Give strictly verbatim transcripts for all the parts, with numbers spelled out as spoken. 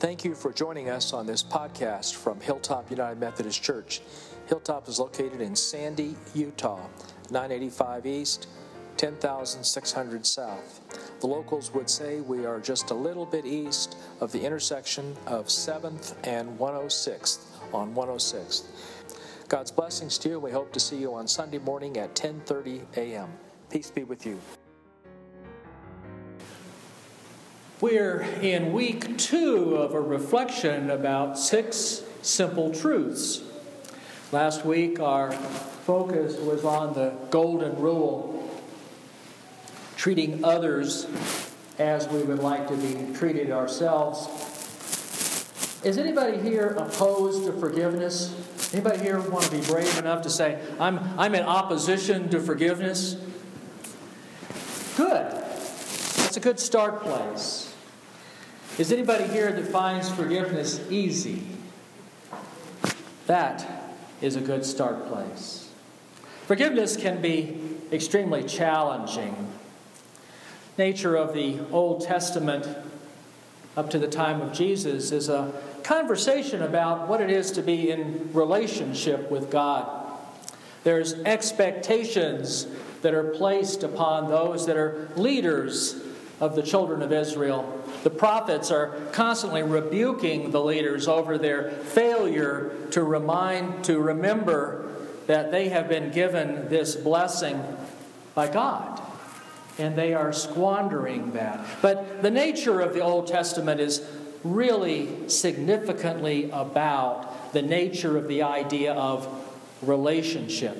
Thank you for joining us on this podcast from Hilltop United Methodist Church. Hilltop is located in Sandy, Utah, nine eighty-five East, ten thousand six hundred South. The locals would say we are just a little bit east of the intersection of seventh and one oh sixth on one oh sixth. God's blessings to you, and we hope to see you on Sunday morning at ten thirty a.m. Peace be with you. We're in week two of a reflection about six simple truths. Last week, our focus was on the golden rule, treating others as we would like to be treated ourselves. Is anybody here opposed to forgiveness? Anybody here want to be brave enough to say, I'm, I'm in opposition to forgiveness? Good. That's a good start place. Is anybody here that finds forgiveness easy? That is a good start place. Forgiveness can be extremely challenging. Nature of the Old Testament up to the time of Jesus is a conversation about what it is to be in relationship with God. There's expectations that are placed upon those that are leaders of the children of Israel. The prophets are constantly rebuking the leaders over their failure to remind, to remember that they have been given this blessing by God, and they are squandering that. But the nature of the Old Testament is really significantly about the nature of the idea of relationship.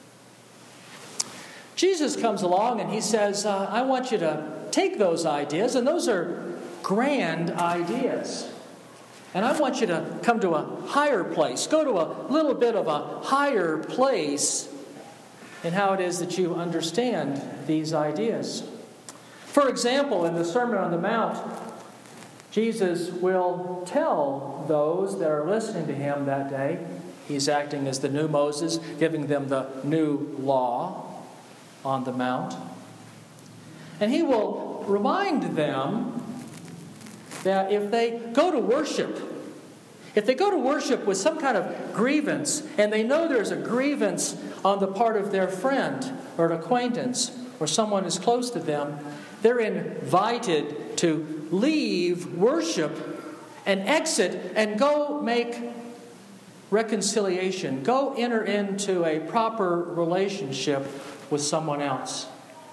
Jesus comes along and he says, uh, I want you to take those ideas, and those are grand ideas. And I want you to come to a higher place. Go to a little bit of a higher place in how it is that you understand these ideas. For example, in the Sermon on the Mount, Jesus will tell those that are listening to him that day, he's acting as the new Moses, giving them the new law on the Mount. And he will remind them that if they go to worship, if they go to worship with some kind of grievance, and they know there's a grievance on the part of their friend or an acquaintance or someone who's close to them, they're invited to leave worship and exit and go make reconciliation. Go enter into a proper relationship with someone else.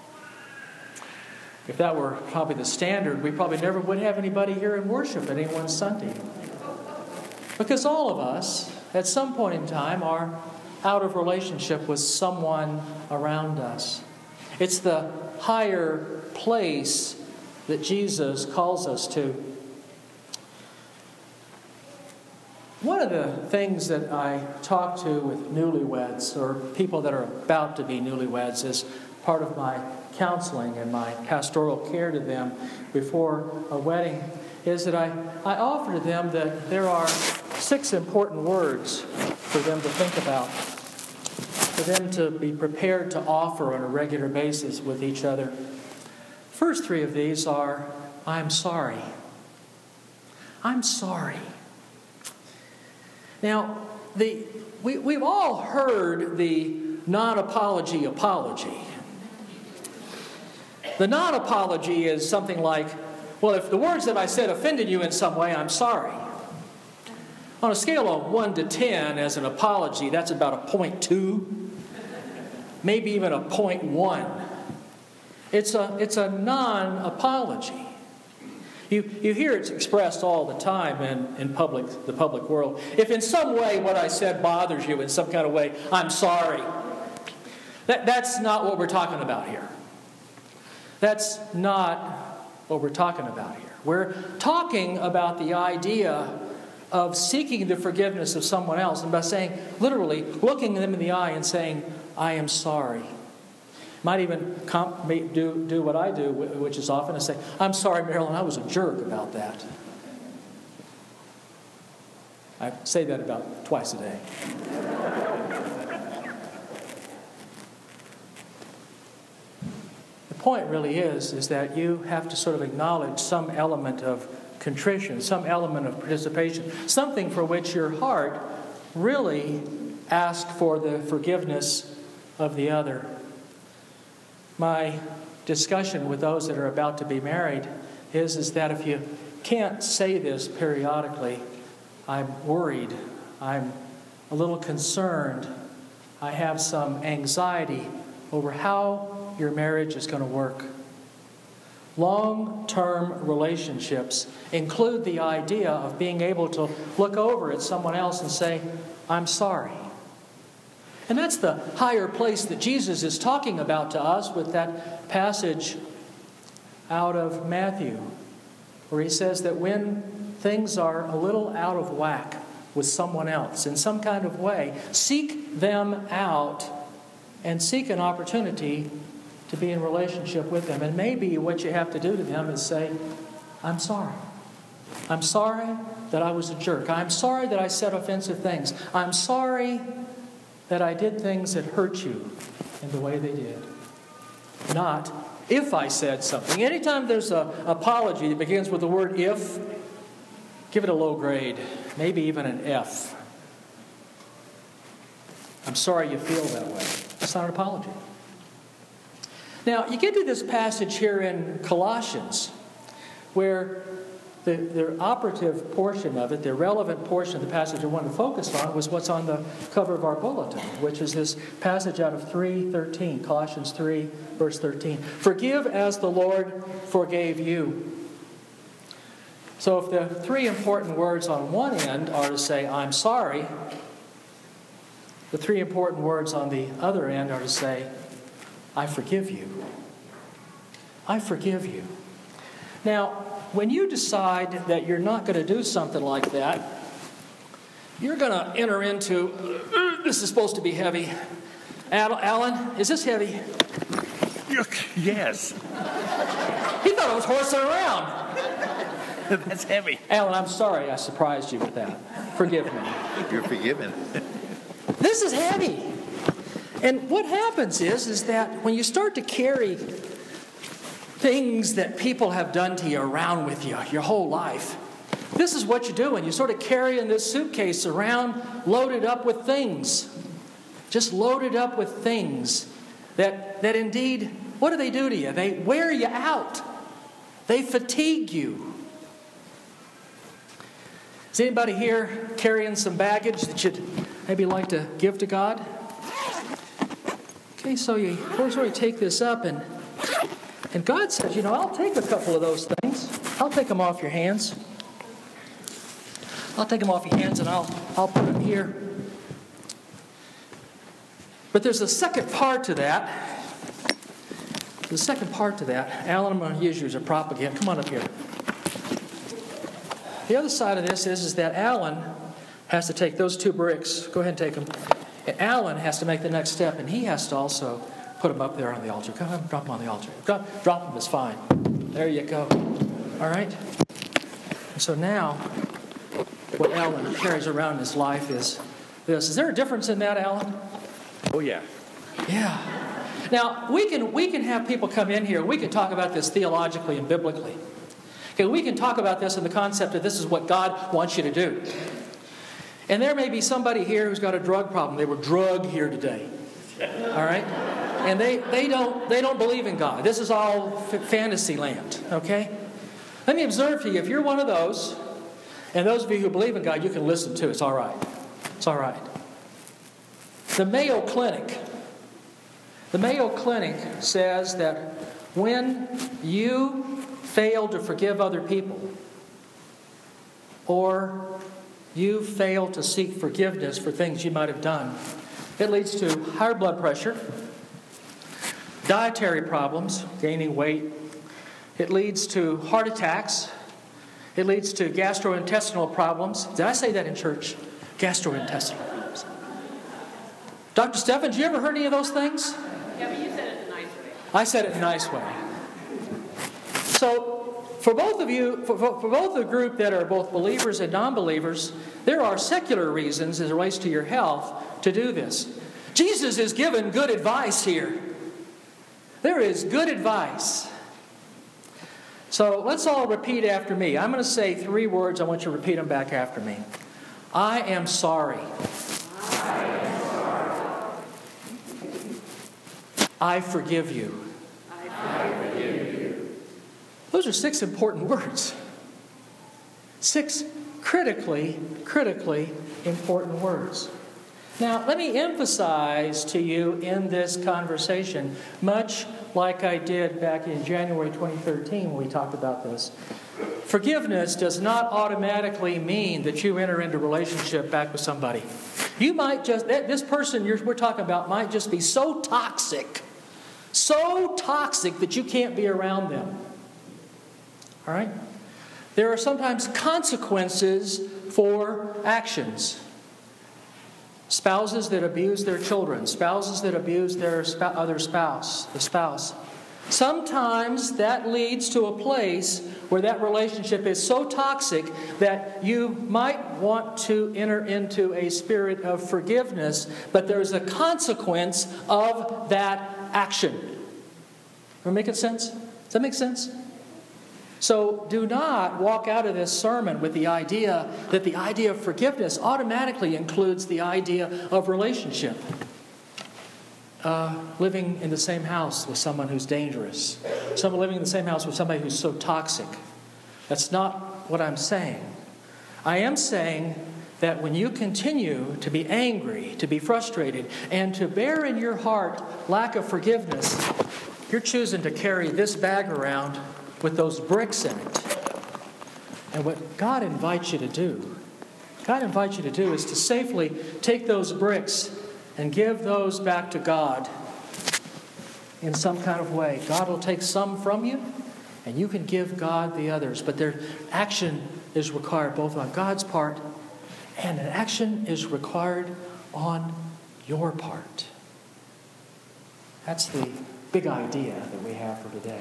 If that were probably the standard, we probably never would have anybody here in worship any one Sunday. Because all of us, at some point in time, are out of relationship with someone around us. It's the higher place that Jesus calls us to. One of the things that I talk to with newlyweds, or people that are about to be newlyweds, is part of my counseling and my pastoral care to them before a wedding, is that I, I offer to them that there are six important words for them to think about, for them to be prepared to offer on a regular basis with each other. First three of these are, I'm sorry. I'm sorry. Now, the we, we've all heard the non-apology apology. The non-apology is something like, well, if the words that I said offended you in some way, I'm sorry. On a scale of one to ten as an apology, that's about a point two, maybe even a point one. It's a, it's a non-apology. You, you hear it expressed all the time in, in public, the public world. If in some way what I said bothers you in some kind of way, I'm sorry. That, that's not what we're talking about here. That's not what we're talking about here. We're talking about the idea of seeking the forgiveness of someone else, and by saying, literally, looking them in the eye and saying, I am sorry. Might even comp- do, do what I do, which is often to say, I'm sorry, Marilyn, I was a jerk about that. I say that about twice a day. The point really is, is that you have to sort of acknowledge some element of contrition, some element of participation, something for which your heart really asked for the forgiveness of the other. My discussion with those that are about to be married is, is that if you can't say this periodically, I'm worried, I'm a little concerned, I have some anxiety over how your marriage is going to work. Long-term relationships include the idea of being able to look over at someone else and say, I'm sorry. And that's the higher place that Jesus is talking about to us with that passage out of Matthew, where he says that when things are a little out of whack with someone else in some kind of way, seek them out and seek an opportunity to be in relationship with them. And maybe what you have to do to them is say, I'm sorry. I'm sorry that I was a jerk. I'm sorry that I said offensive things. I'm sorry that I did things that hurt you in the way they did. Not if I said something. Anytime there's an apology that begins with the word if, give it a low grade, maybe even an F. I'm sorry you feel that way. That's not an apology. Now, you get to this passage here in Colossians, where the, the operative portion of it, the relevant portion of the passage I wanted to focus on was what's on the cover of our bulletin, which is this passage out of three thirteen, Colossians three, verse thirteen. Forgive as the Lord forgave you. So if the three important words on one end are to say, I'm sorry, the three important words on the other end are to say, I forgive you. I forgive you. Now, when you decide that you're not going to do something like that, you're going to enter into, uh, this is supposed to be heavy. Al- Alan, is this heavy? Yes. He thought I was horsing around. That's heavy. Alan, I'm sorry I surprised you with that. Forgive me. You're forgiven. This is heavy. And what happens is, is that when you start to carry things that people have done to you around with you your whole life, this is what you do. And you sort of carry in this suitcase around loaded up with things. Just loaded up with things that, that indeed, what do they do to you? They wear you out. They fatigue you. Is anybody here carrying some baggage that you'd maybe like to give to God? Okay, so you sort of take this up, and and God says, you know, I'll take a couple of those things. I'll take them off your hands. I'll take them off your hands, and I'll I'll put them here. But there's a second part to that. The second part to that. Alan, I'm going to use you as a prop again. Come on up here. The other side of this is, is that Alan has to take those two bricks. Go ahead and take them. And Alan has to make the next step, and he has to also put them up there on the altar. Come on, drop them on the altar. Drop, drop them is fine. There you go. All right? And so now, what Alan carries around in his life is this. Is there a difference in that, Alan? Oh, yeah. Yeah. Now, we can we can have people come in here. We can talk about this theologically and biblically. Okay, we can talk about this in the concept of this is what God wants you to do. And there may be somebody here who's got a drug problem. They were drugged here today. All right? And they, they don't they don't believe in God. This is all f- fantasy land, okay? Let me observe to you, if you're one of those, and those of you who believe in God, you can listen too. It's all right. It's all right. The Mayo Clinic, the Mayo Clinic says that when you fail to forgive other people, or you fail to seek forgiveness for things you might have done, it leads to higher blood pressure, dietary problems, gaining weight. It leads to heart attacks. It leads to gastrointestinal problems. Did I say that in church? Gastrointestinal problems. Doctor Stephan, did you ever heard any of those things? Yeah, but you said it in a nice way. I said it in a nice way. So, for both of you, for, for both the group that are both believers and non-believers, there are secular reasons as it relates to your health to do this. Jesus is given good advice here. There is good advice. So let's all repeat after me. I'm going to say three words. I want you to repeat them back after me. I am sorry. I am sorry. I forgive you. I forgive you. Those are six important words. Six critically, critically important words. Now, let me emphasize to you in this conversation, much like I did back in January twenty thirteen when we talked about this. Forgiveness does not automatically mean that you enter into a relationship back with somebody. You might just, this person you're, we're talking about might just be so toxic, so toxic that you can't be around them. All right? There are sometimes consequences for actions. Spouses that abuse their children, spouses that abuse their sp- other spouse, the spouse. Sometimes that leads to a place where that relationship is so toxic that you might want to enter into a spirit of forgiveness, but there's a consequence of that action. Am I making sense? Does that make sense? So do not walk out of this sermon with the idea that the idea of forgiveness automatically includes the idea of relationship. Uh, living in the same house with someone who's dangerous. Someone living in the same house with somebody who's so toxic. That's not what I'm saying. I am saying that when you continue to be angry, to be frustrated, and to bear in your heart lack of forgiveness, you're choosing to carry this bag around with those bricks in it. And what God invites you to do, God invites you to do is to safely take those bricks and give those back to God in some kind of way. God will take some from you, and you can give God the others. But their action is required both on God's part, and an action is required on your part. That's the big idea that we have for today.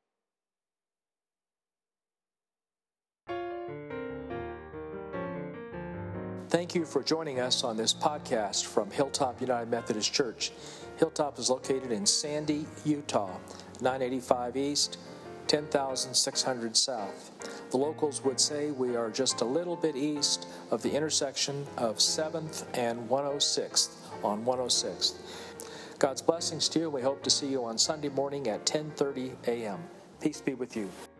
Thank you for joining us on this podcast from Hilltop United Methodist Church. Hilltop is located in Sandy, Utah, nine eighty-five East, ten thousand six hundred South. The locals would say we are just a little bit east of the intersection of seventh and one oh sixth on one oh sixth. God's blessings to you. We hope to see you on Sunday morning at ten thirty a.m. Peace be with you.